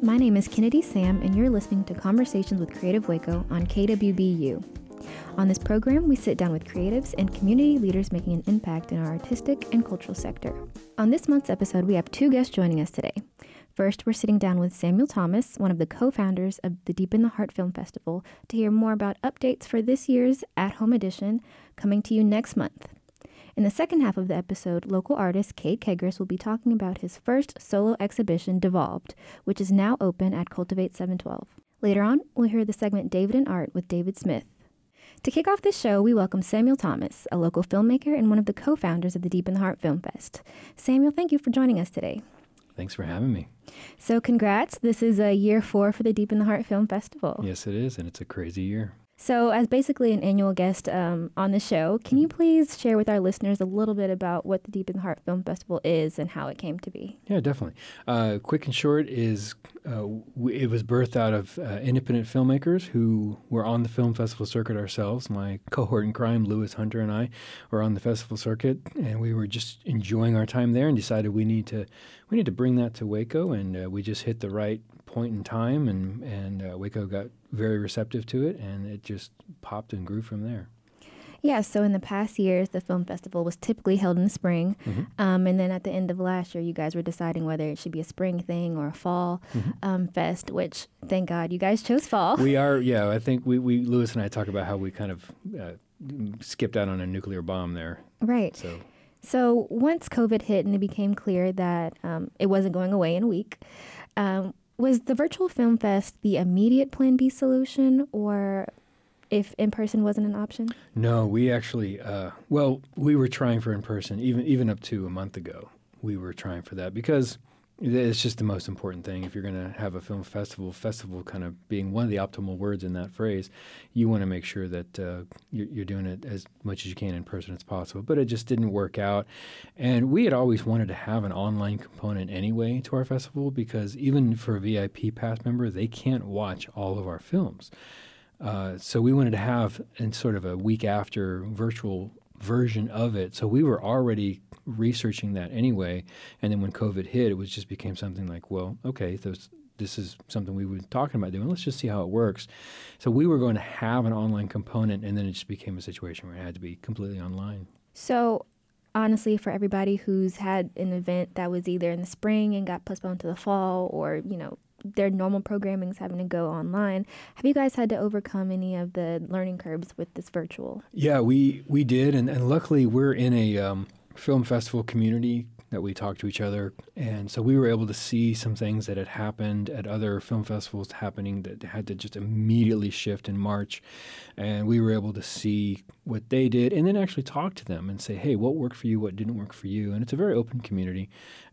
My name is Kennedy Sam, and you're listening to Conversations with Creative Waco on KWBU. On this program, we sit down with creatives and community leaders making an impact in our artistic and cultural sector. On this month's episode, we have two guests joining us today. First, we're sitting down with Samuel Thomas, one of the co-founders of the Deep in the Heart Film Festival, to hear more about updates for this year's at-home edition coming to you next month. In the second half of the episode, local artist Cade Kegris will be talking about his first solo exhibition, Devolved, which is now open at Cultivate 712. Later on, we'll hear the segment David and Art with David Smith. To kick off this show, we welcome Samuel Thomas, a local filmmaker and one of the co-founders of the Deep in the Heart Film Fest. Samuel, thank you for joining us today. Thanks for having me. So congrats. This is year 4 for the Deep in the Heart Film Festival. Yes, it is, and it's a crazy year. So as basically an annual guest on the show, can you please share with our listeners a little bit about what the Deep in the Heart Film Festival is and how it came to be? Yeah, definitely. Quick and short is it was birthed out of independent filmmakers who were on the film festival circuit ourselves. My cohort in crime, Lewis Hunter, and I were on the festival circuit, and we were just enjoying our time there and decided we need to bring that to Waco, and we just hit the right point in time, and Waco got very receptive to it, and it just popped and grew from there. Yeah, so in the past years, the film festival was typically held in the spring, and then at the end of last year, you guys were deciding whether it should be a spring thing or a fall fest, which, thank God, you guys chose fall. We are, yeah, I think we Lewis and I talk about how we kind of skipped out on a nuclear bomb there. Right. So once COVID hit and it became clear that it wasn't going away in a week, was the virtual film fest the immediate Plan B solution, or if in-person wasn't an option? No, we actually, we were trying for in-person even up to a month ago. We were trying for that because it's just the most important thing. If you're going to have a film festival kind of being one of the optimal words in that phrase, you want to make sure that you're doing it as much as you can in person as possible. But it just didn't work out. And we had always wanted to have an online component anyway to our festival because even for a VIP pass member, they can't watch all of our films. So we wanted to have in sort of a week after virtual version of it. So we were already researching that anyway. And then when COVID hit, it just became something like, well, okay, this is something we were talking about doing. Let's just see how it works. So we were going to have an online component, and then it just became a situation where it had to be completely online. So honestly, for everybody who's had an event that was either in the spring and got postponed to the fall, or, their normal programming's having to go online, have you guys had to overcome any of the learning curves with this virtual? Yeah, we did, and luckily we're in a film festival community that we talk to each other, and so we were able to see some things that had happened at other film festivals happening that had to just immediately shift in March, and we were able to see what they did and then actually talk to them and say, hey, what worked for you, what didn't work for you, and it's a very open community.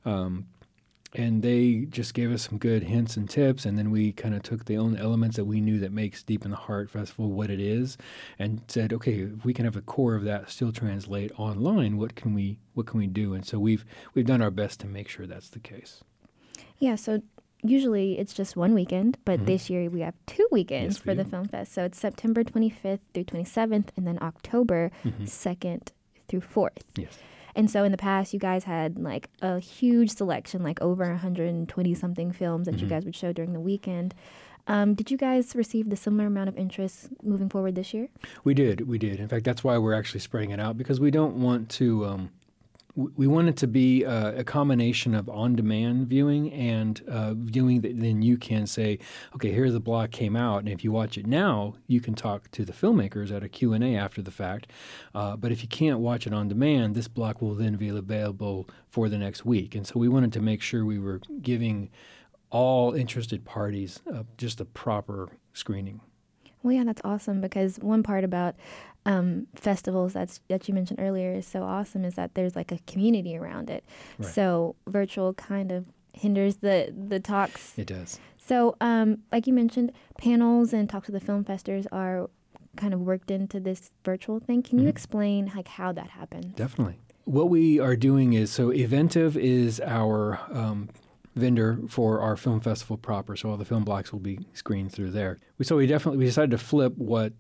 And they just gave us some good hints and tips, and then we kind of took the own elements that we knew that makes Deep in the Heart Festival what it is, and said, okay, if we can have a core of that still translate online, what can we do? And so we've done our best to make sure that's the case. Yeah, so usually it's just one weekend, but this year we have 2 weekends for the Film Fest. So it's September 25th through 27th, and then October 2nd through 4th. Yes. And so in the past, you guys had like a huge selection, like over 120 something films that you guys would show during the weekend. Did you guys receive the similar amount of interest moving forward this year? We did. In fact, that's why we're actually spreading it out, because we don't want to we want it to be a combination of on-demand viewing and viewing that then you can say, okay, here's the block came out, and if you watch it now, you can talk to the filmmakers at a Q&A after the fact. But if you can't watch it on demand, this block will then be available for the next week. And so we wanted to make sure we were giving all interested parties just a proper screening. Well, yeah, that's awesome, because one part about festivals that you mentioned earlier is so awesome is that there's like a community around it. Right. So virtual kind of hinders the talks. It does. So like you mentioned, panels and talks with the film festers are kind of worked into this virtual thing. Can you explain like how that happens? Definitely. What we are doing is, so Eventive is our vendor for our film festival proper, so all the film blocks will be screened through there. We decided to flip what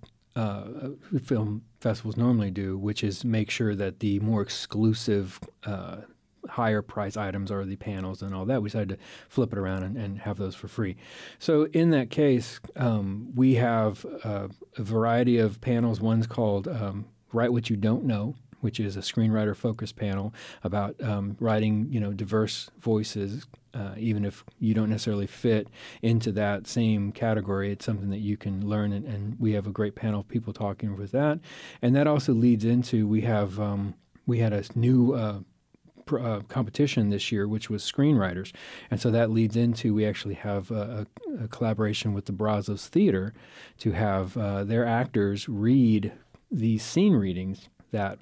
film festivals normally do, which is make sure that the more exclusive higher price items are the panels and all that. We decided to flip it around and have those for free. So in that case, we have a variety of panels. One's called Write What You Don't Know, which is a screenwriter-focused panel about writing, diverse voices. Even if you don't necessarily fit into that same category, it's something that you can learn, and we have a great panel of people talking with that. And that also leads into, we had a new competition this year, which was screenwriters. And so that leads into, we actually have a collaboration with the Brazos Theater to have their actors read these scene readings that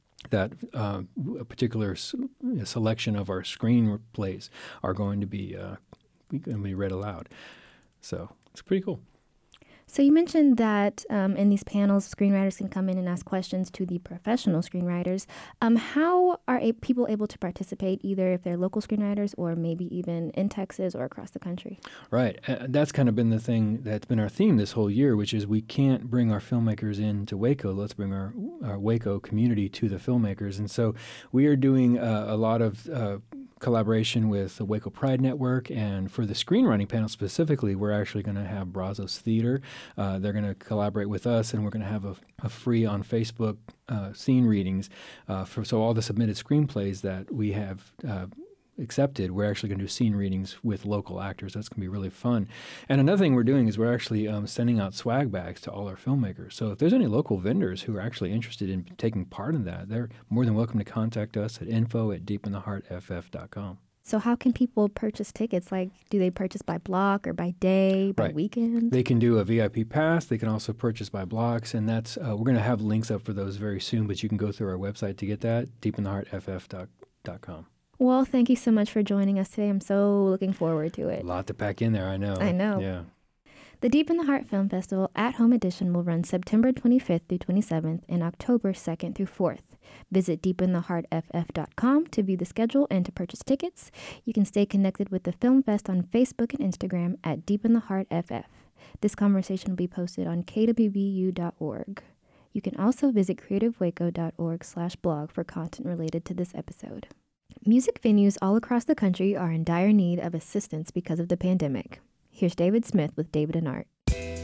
a particular selection of our screenplays are going to be read aloud. So it's pretty cool. So you mentioned that in these panels, screenwriters can come in and ask questions to the professional screenwriters. How are people able to participate, either if they're local screenwriters or maybe even in Texas or across the country? Right. That's kind of been the thing that's been our theme this whole year, which is we can't bring our filmmakers into Waco. Let's bring our Waco community to the filmmakers. And so we are doing a lot of collaboration with the Waco Pride Network, and for the screenwriting panel specifically, we're actually going to have Brazos Theater. They're going to collaborate with us, and we're going to have a free on Facebook scene readings. So all the submitted screenplays that we have accepted, we're actually going to do scene readings with local actors. That's going to be really fun. And another thing we're doing is we're actually sending out swag bags to all our filmmakers. So if there's any local vendors who are actually interested in taking part in that, they're more than welcome to contact us at info@deepintheheartff.com. So how can people purchase tickets? Like, do they purchase by block or by day, by weekend? They can do a VIP pass. They can also purchase by blocks. And that's we're going to have links up for those very soon, but you can go through our website to get that, deepintheheartff.com. Well, thank you so much for joining us today. I'm so looking forward to it. A lot to pack in there, I know. I know. Yeah. The Deep in the Heart Film Festival at Home Edition will run September 25th through 27th and October 2nd through 4th. Visit deepintheheartff.com to view the schedule and to purchase tickets. You can stay connected with the Film Fest on Facebook and Instagram at deepintheheartff. This conversation will be posted on kwbu.org. You can also visit creativewaco.org/blog for content related to this episode. Music venues all across the country are in dire need of assistance because of the pandemic. Here's David Smith with David and Art.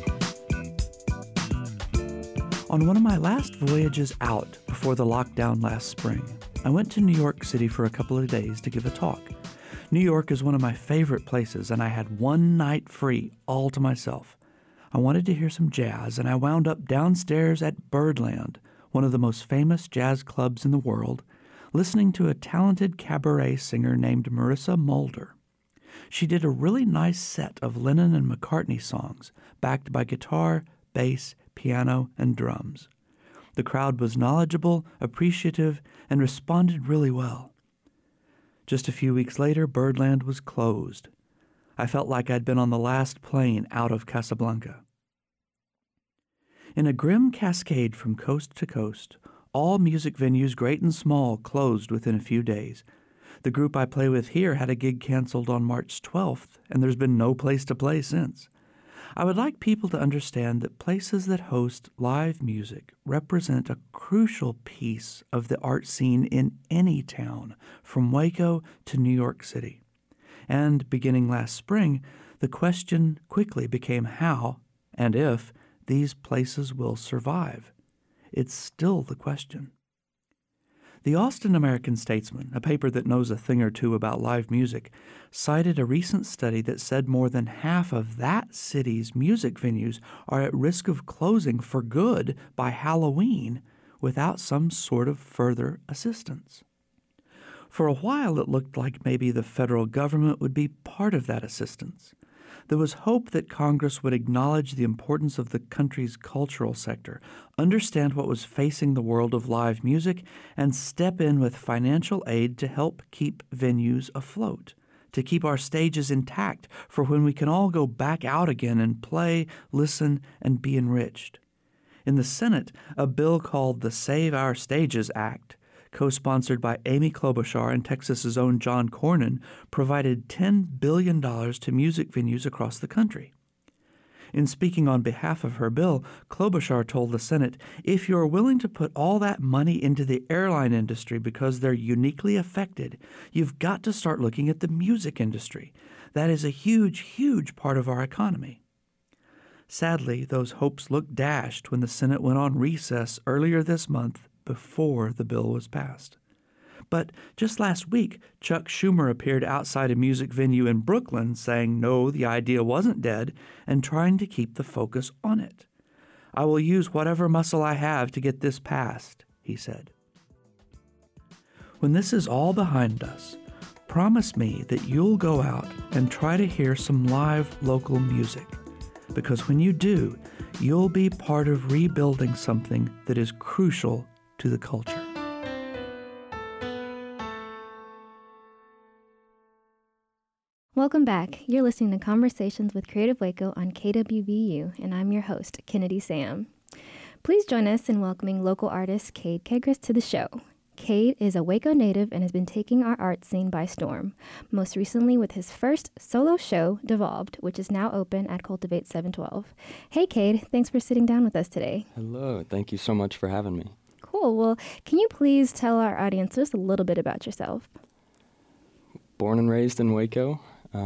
On one of my last voyages out before the lockdown last spring, I went to New York City for a couple of days to give a talk. New York is one of my favorite places, and I had one night free all to myself. I wanted to hear some jazz, and I wound up downstairs at Birdland, one of the most famous jazz clubs in the world, listening to a talented cabaret singer named Marissa Mulder. She did a really nice set of Lennon and McCartney songs, backed by guitar, bass, piano, and drums. The crowd was knowledgeable, appreciative, and responded really well. Just a few weeks later, Birdland was closed. I felt like I'd been on the last plane out of Casablanca. In a grim cascade from coast to coast, all music venues, great and small, closed within a few days. The group I play with here had a gig canceled on March 12th, and there's been no place to play since. I would like people to understand that places that host live music represent a crucial piece of the art scene in any town, from Waco to New York City. And beginning last spring, the question quickly became how, and if, these places will survive. It's still the question. The Austin American-Statesman, a paper that knows a thing or two about live music, cited a recent study that said more than half of that city's music venues are at risk of closing for good by Halloween without some sort of further assistance. For a while, it looked like maybe the federal government would be part of that assistance. There was hope that Congress would acknowledge the importance of the country's cultural sector, understand what was facing the world of live music, and step in with financial aid to help keep venues afloat, to keep our stages intact for when we can all go back out again and play, listen, and be enriched. In the Senate, a bill called the Save Our Stages Act, co-sponsored by Amy Klobuchar and Texas's own John Cornyn, provided $10 billion to music venues across the country. In speaking on behalf of her bill, Klobuchar told the Senate, if you're willing to put all that money into the airline industry because they're uniquely affected, you've got to start looking at the music industry. That is a huge, huge part of our economy. Sadly, those hopes looked dashed when the Senate went on recess earlier this month before the bill was passed. But just last week, Chuck Schumer appeared outside a music venue in Brooklyn saying no, the idea wasn't dead, and trying to keep the focus on it. I will use whatever muscle I have to get this passed, he said. When this is all behind us, promise me that you'll go out and try to hear some live local music. Because when you do, you'll be part of rebuilding something that is crucial to the culture. Welcome back. You're listening to Conversations with Creative Waco on KWBU, and I'm your host, Kennedy Sam. Please join us in welcoming local artist Cade Kegris to the show. Cade is a Waco native and has been taking our art scene by storm, most recently with his first solo show, Devolved, which is now open at Cultivate 712. Hey, Cade, thanks for sitting down with us today. Hello, thank you so much for having me. Cool. Well, can you please tell our audience just a little bit about yourself? Born and raised in Waco.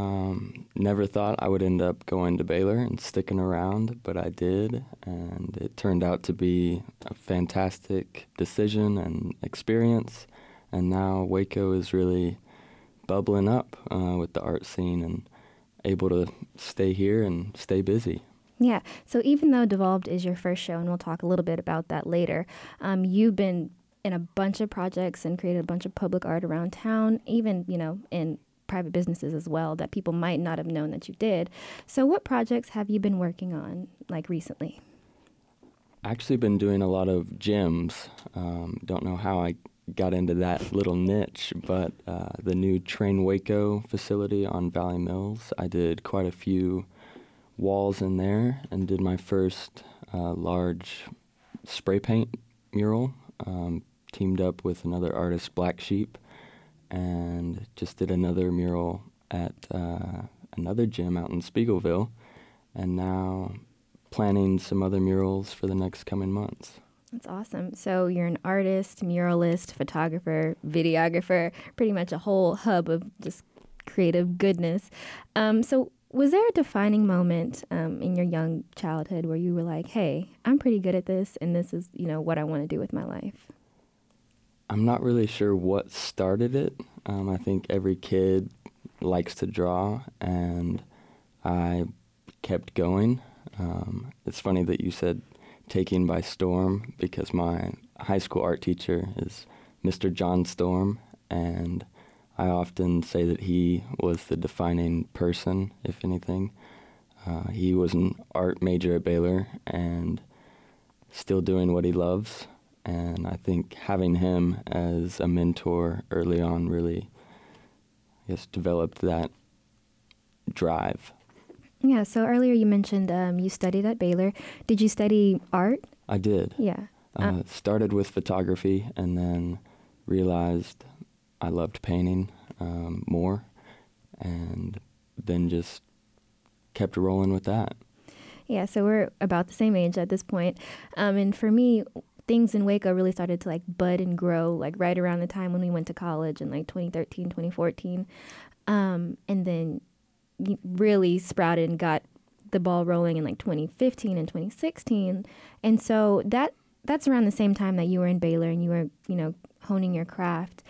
Never thought I would end up going to Baylor and sticking around, but I did, and it turned out to be a fantastic decision and experience, and now Waco is really bubbling up with the art scene and able to stay here and stay busy. Yeah, so even though Devolved is your first show, and we'll talk a little bit about that later, you've been in a bunch of projects and created a bunch of public art around town, even, in private businesses as well that people might not have known that you did. So what projects have you been working on, recently? Actually been doing a lot of gyms. Don't know how I got into that little niche, but the new Train Waco facility on Valley Mills, I did quite a few walls in there and did my first large spray paint mural, teamed up with another artist, Black Sheep, and just did another mural at another gym out in Spiegelville, and now planning some other murals for the next coming months. That's awesome. So you're an artist, muralist, photographer, videographer, pretty much a whole hub of just creative goodness. So was there a defining moment in your young childhood where you were like, hey, I'm pretty good at this, and this is, what I want to do with my life? I'm not really sure what started it. I think every kid likes to draw, and I kept going. It's funny that you said taking by storm, because my high school art teacher is Mr. John Storm, and I often say that he was the defining person, if anything. He was an art major at Baylor and still doing what he loves. And I think having him as a mentor early on really, developed that drive. Yeah, so earlier you mentioned you studied at Baylor. Did you study art? I did. Yeah. Started with photography and then realized I loved painting more, and then just kept rolling with that. Yeah, so we're about the same age at this point. And for me, things in Waco really started to bud and grow right around the time when we went to college in 2013, 2014. And then really sprouted and got the ball rolling in 2015 and 2016. And so that's around the same time that you were in Baylor and you were, honing your craft.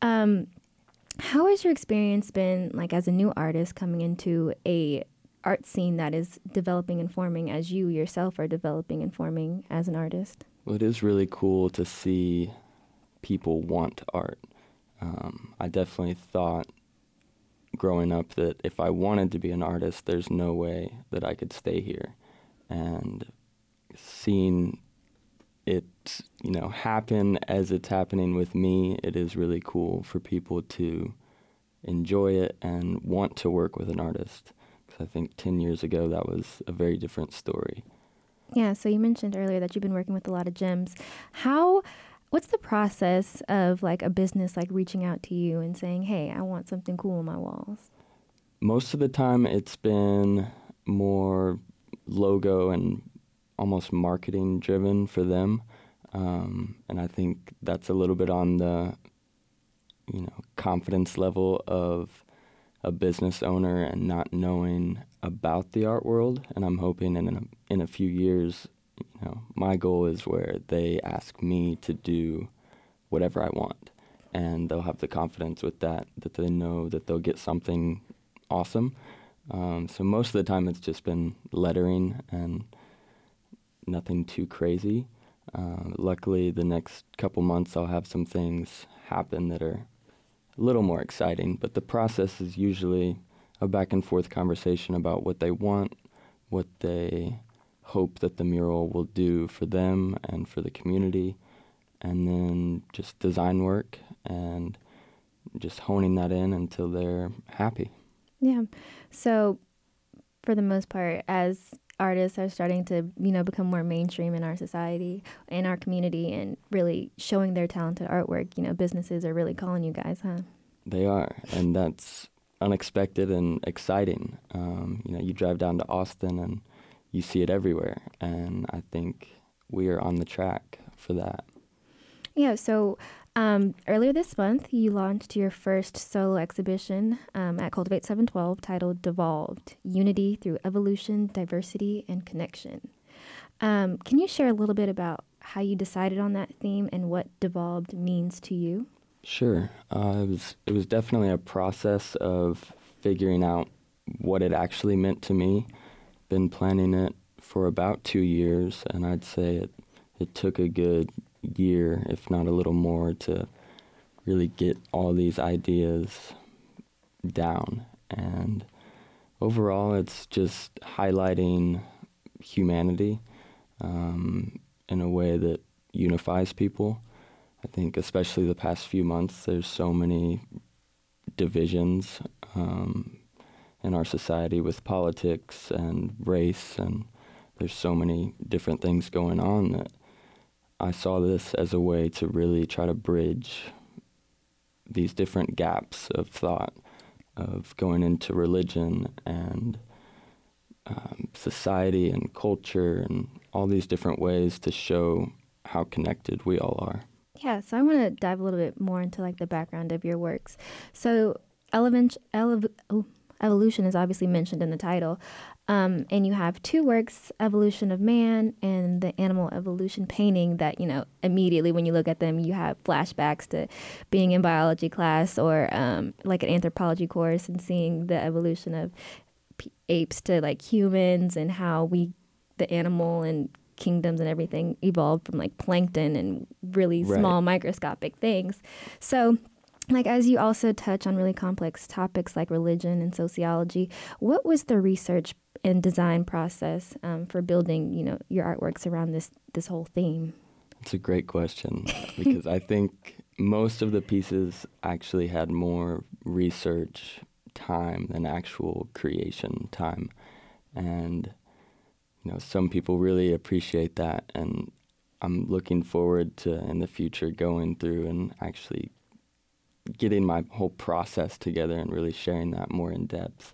How has your experience been as a new artist coming into a art scene that is developing and forming as you yourself are developing and forming as an artist? Well, it is really cool to see people want art. I definitely thought growing up that if I wanted to be an artist, there's no way that I could stay here. And seeing it, happen as it's happening with me, it is really cool for people to enjoy it and want to work with an artist. Because I think 10 years ago, that was a very different story. Yeah, so you mentioned earlier that you've been working with a lot of gyms. What's the process of a business reaching out to you and saying, hey, I want something cool on my walls? Most of the time it's been more logo and almost marketing driven for them. And I think that's a little bit on the, confidence level of a business owner and not knowing about the art world. And I'm hoping in a few years, my goal is where they ask me to do whatever I want. And they'll have the confidence with that they know that they'll get something awesome. So most of the time it's just been lettering and nothing too crazy. Luckily, the next couple months I'll have some things happen that are a little more exciting. But the process is usually a back and forth conversation about what they want, what they hope that the mural will do for them and for the community, and then just design work and just honing that in until they're happy. Yeah. So for the most part, as artists are starting to, become more mainstream in our society, in our community, and really showing their talented artwork, businesses are really calling you guys, huh? They are, and that's unexpected and exciting. You drive down to Austin and you see it everywhere, and I think we are on the track for that. Yeah, so earlier this month, you launched your first solo exhibition at Cultivate 712 titled Devolved, Unity Through Evolution, Diversity, and Connection. Can you share a little bit about how you decided on that theme and what Devolved means to you? Sure. It was definitely a process of figuring out what it actually meant to me. Been planning it for about 2 years, and I'd say it took a good year, if not a little more, to really get all these ideas down. And overall, it's just highlighting humanity in a way that unifies people. I think especially the past few months, there's so many divisions in our society with politics and race, and there's so many different things going on that I saw this as a way to really try to bridge these different gaps of thought, of going into religion and society and culture and all these different ways to show how connected we all are. Yeah, so I want to dive a little bit more into the background of your works. So evolution is obviously mentioned in the title, and you have 2 works, Evolution of Man and the Animal Evolution painting that, immediately when you look at them, you have flashbacks to being in biology class or like an anthropology course and seeing the evolution of apes to humans and how the animal and kingdoms and everything evolved from plankton and really small microscopic things. So as you also touch on really complex topics like religion and sociology, what was the research and design process for building, your artworks around this whole theme? It's a great question because I think most of the pieces actually had more research time than actual creation time. And some people really appreciate that, and I'm looking forward to, in the future, going through and actually getting my whole process together and really sharing that more in depth.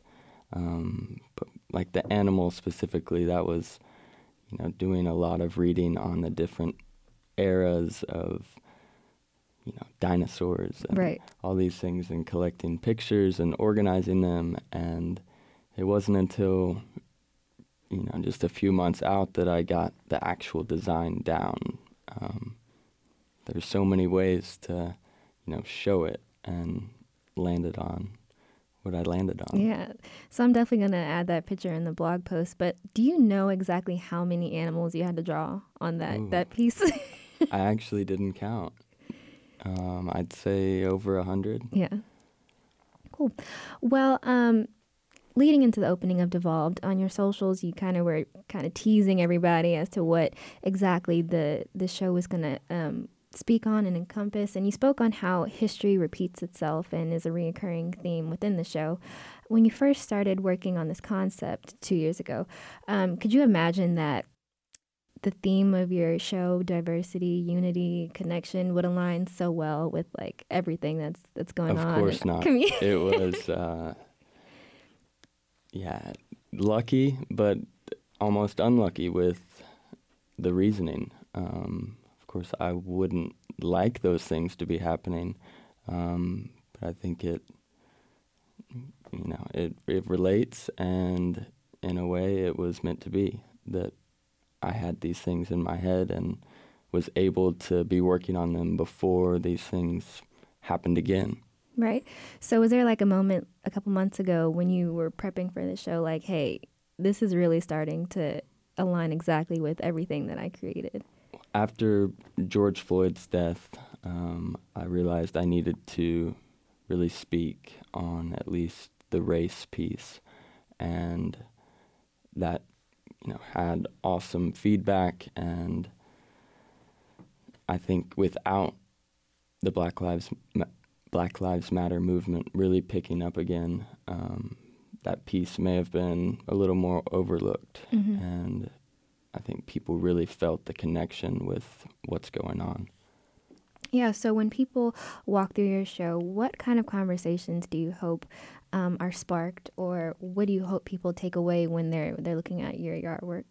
But the animal specifically, that was, doing a lot of reading on the different eras of, dinosaurs and all these things, and collecting pictures and organizing them. And it wasn't until just a few months out that I got the actual design down. There's so many ways to, show it, and landed on what I landed on. Yeah. So I'm definitely going to add that picture in the blog post. But do you know exactly how many animals you had to draw on that piece? I actually didn't count. I'd say over 100. Yeah. Cool. Well, leading into the opening of Devolved, on your socials, you were teasing everybody as to what exactly the show was going to speak on and encompass. And you spoke on how history repeats itself and is a reoccurring theme within the show. When you first started working on this concept 2 years ago, could you imagine that the theme of your show, diversity, unity, connection, would align so well with everything that's going on? Of course not. It was... lucky, but almost unlucky with the reasoning. Of course, I wouldn't like those things to be happening, but I think it relates, and in a way it was meant to be, that I had these things in my head and was able to be working on them before these things happened again. Right. So was there like a moment a couple months ago when you were prepping for the show, like, hey, this is really starting to align exactly with everything that I created? After George Floyd's death, I realized I needed to really speak on at least the race piece, and that had awesome feedback. And I think without the Black Lives Matter movement really picking up again, that piece may have been a little more overlooked. Mm-hmm. And I think people really felt the connection with what's going on. Yeah, so when people walk through your show, what kind of conversations do you hope are sparked, or what do you hope people take away when they're looking at your artwork?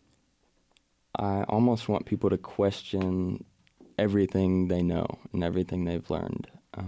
I almost want people to question everything they know and everything they've learned.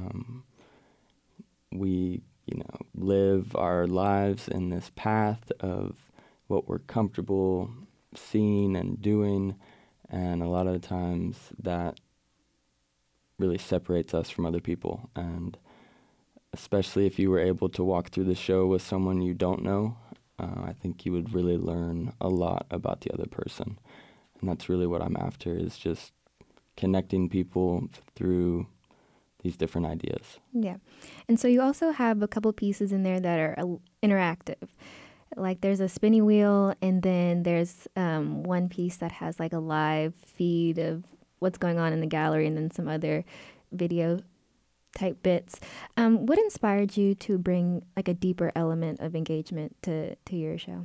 We, live our lives in this path of what we're comfortable seeing and doing, and a lot of the times that really separates us from other people. And especially if you were able to walk through the show with someone you don't know, I think you would really learn a lot about the other person. And that's really what I'm after, is just connecting people through these different ideas. Yeah. And so you also have a couple pieces in there that are interactive. Like there's a spinning wheel, and then there's one piece that has like a live feed of what's going on in the gallery, and then some other video type bits. What inspired you to bring like a deeper element of engagement to your show?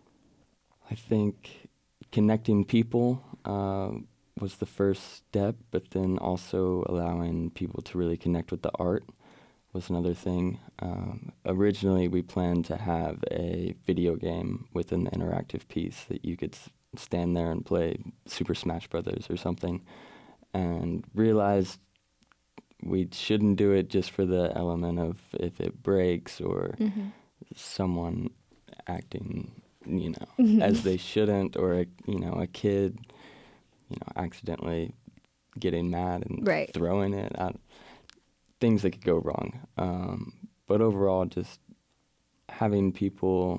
I think connecting people was the first step, but then also allowing people to really connect with the art was another thing. Originally, we planned to have a video game within the interactive piece that you could stand there and play Super Smash Brothers or something, and realized we shouldn't do it just for the element of if it breaks or someone acting, as they shouldn't, or a kid, accidentally getting mad and throwing it out. Things that could go wrong. But overall, just having people,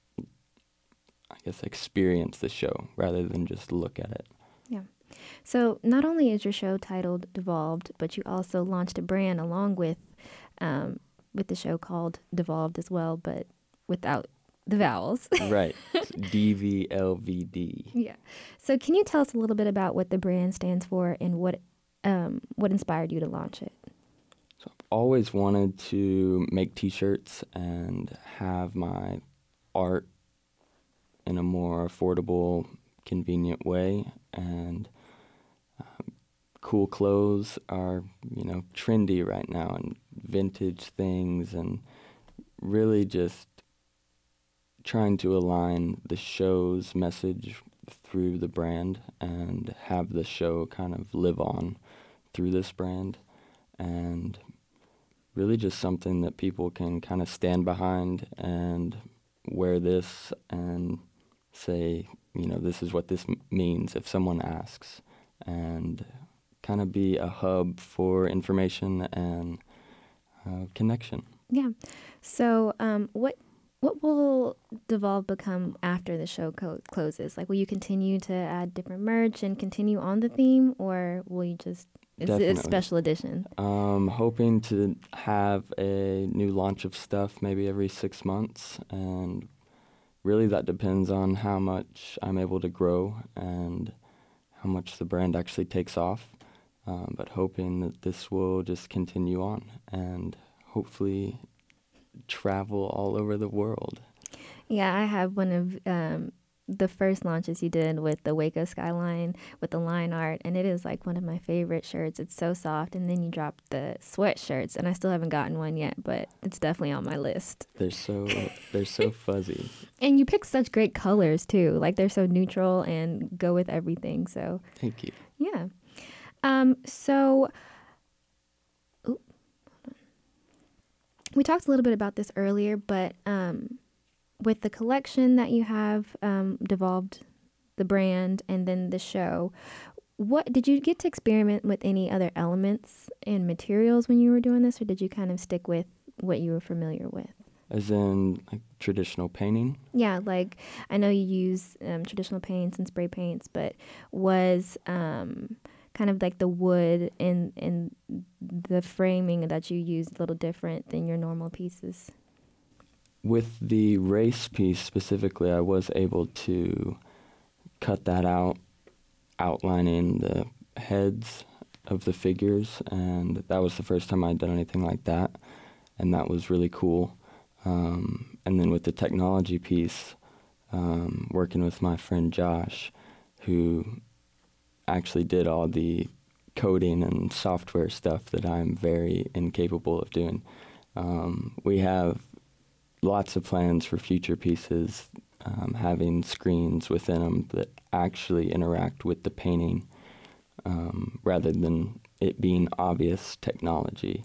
I guess, experience the show rather than just look at it. Yeah. So not only is your show titled Devolved, but you also launched a brand along with the show called Devolved as well, but without the vowels. Right. DVLVD. Yeah. So can you tell us a little bit about what the brand stands for and what inspired you to launch it? So I've always wanted to make T-shirts and have my art in a more affordable, convenient way. And cool clothes are, trendy right now, and vintage things, and really just trying to align the show's message through the brand and have the show kind of live on through this brand, and really just something that people can kind of stand behind and wear this and say, this is what this means if someone asks, and kind of be a hub for information and connection. Yeah. So what will Devolve become after the show closes? Like, will you continue to add different merch and continue on the theme, or will you just, is it a special edition? Hoping to have a new launch of stuff maybe every 6 months, and really that depends on how much I'm able to grow and how much the brand actually takes off. But hoping that this will just continue on and hopefully travel all over the world. Yeah, I have one of the first launches you did with the Waco skyline with the line art, and it is like one of my favorite shirts. It's so soft. And then you dropped the sweatshirts, and I still haven't gotten one yet, but it's definitely on my list. They're so fuzzy. And you pick such great colors too. Like they're so neutral and go with everything. So Thank you. yeah. So we talked a little bit about this earlier, but with the collection that you have devolved, the brand, and then the show, what did you get to experiment with any other elements and materials when you were doing this, or did you kind of stick with what you were familiar with? As in, like, traditional painting? Yeah, like I know you use traditional paints and spray paints, but was kind of like the wood and the framing that you use a little different than your normal pieces? With the race piece specifically, I was able to cut that out, outlining the heads of the figures, and that was the first time I'd done anything like that, and that was really cool. And then with the technology piece, working with my friend Josh, who actually did all the coding and software stuff that I'm very incapable of doing. We have lots of plans for future pieces, having screens within them that actually interact with the painting rather than it being obvious technology.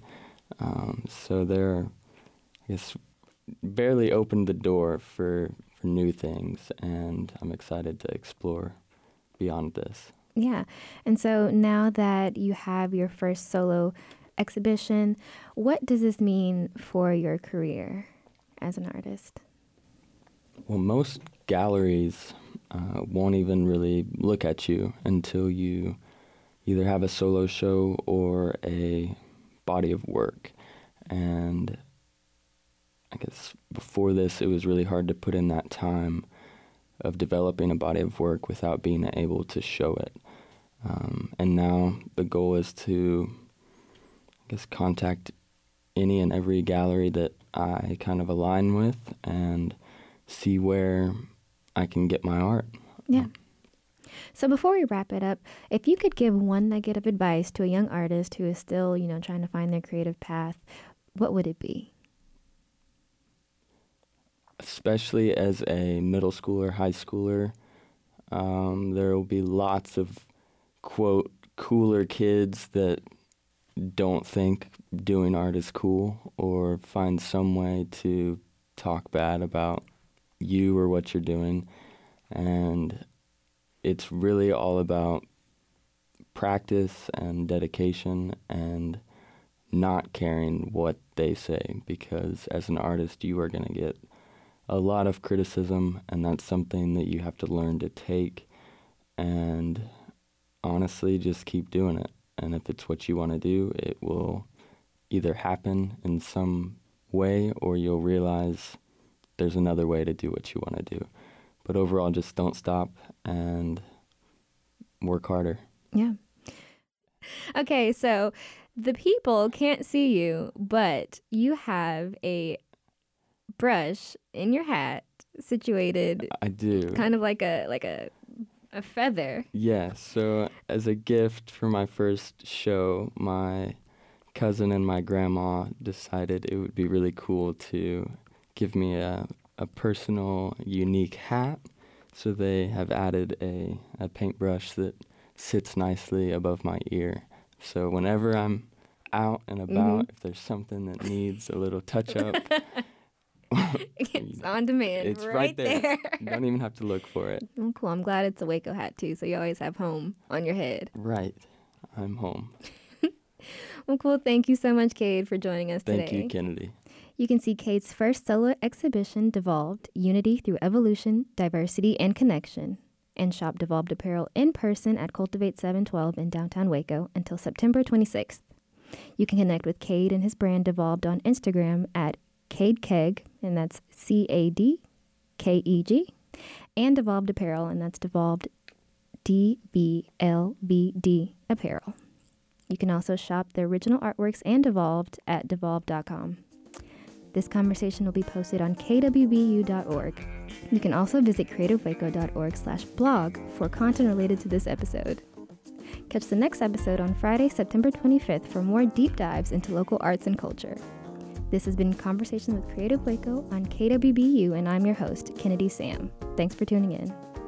So they're, I guess, barely opened the door for new things, and I'm excited to explore beyond this. Yeah. And so now that you have your first solo exhibition, what does this mean for your career as an artist? Well, most galleries won't even really look at you until you either have a solo show or a body of work. And I guess before this, it was really hard to put in that time of developing a body of work without being able to show it. And now the goal is to, I guess, contact any and every gallery that I kind of align with and see where I can get my art. Yeah. So before we wrap it up, if you could give one nugget of advice to a young artist who is still, trying to find their creative path, what would it be? Especially as a middle schooler, high schooler, there will be lots of, quote, cooler kids that don't think doing art is cool or find some way to talk bad about you or what you're doing. And it's really all about practice and dedication and not caring what they say, because as an artist you are going to get a lot of criticism, and that's something that you have to learn to take and honestly just keep doing it. And if it's what you want to do, it will either happen in some way or you'll realize there's another way to do what you want to do. But overall, just don't stop and work harder. Yeah. Okay, so the people can't see you, but you have a brush in your hat situated. I do. Kind of like a feather. Yeah, so as a gift for my first show, my cousin and my grandma decided it would be really cool to give me a personal, unique hat. So they have added a paintbrush that sits nicely above my ear. So whenever I'm out and about, if there's something that needs a little touch-up, it's on demand. it's right there. You don't even have to look for it. Oh, cool. I'm glad it's a Waco hat, too, so you always have home on your head. Right. I'm home. Well, cool. Thank you so much, Cade, for joining us today. Thank you, Kennedy. You can see Cade's first solo exhibition, Devolved, Unity Through Evolution, Diversity, and Connection, and shop Devolved Apparel in person at Cultivate 712 in downtown Waco until September 26th. You can connect with Cade and his brand Devolved on Instagram at Cade Keg, and that's CADKEG, and Devolved Apparel, and that's Devolved DBLBD Apparel. You can also shop the original artworks and Devolved at devolved.com. This conversation will be posted on kwbu.org. You can also visit creativewaco.org/blog for content related to this episode. Catch the next episode on Friday, September 25th for more deep dives into local arts and culture. This has been Conversations with Creative Waco on KWBU, and I'm your host, Kennedy Sam. Thanks for tuning in.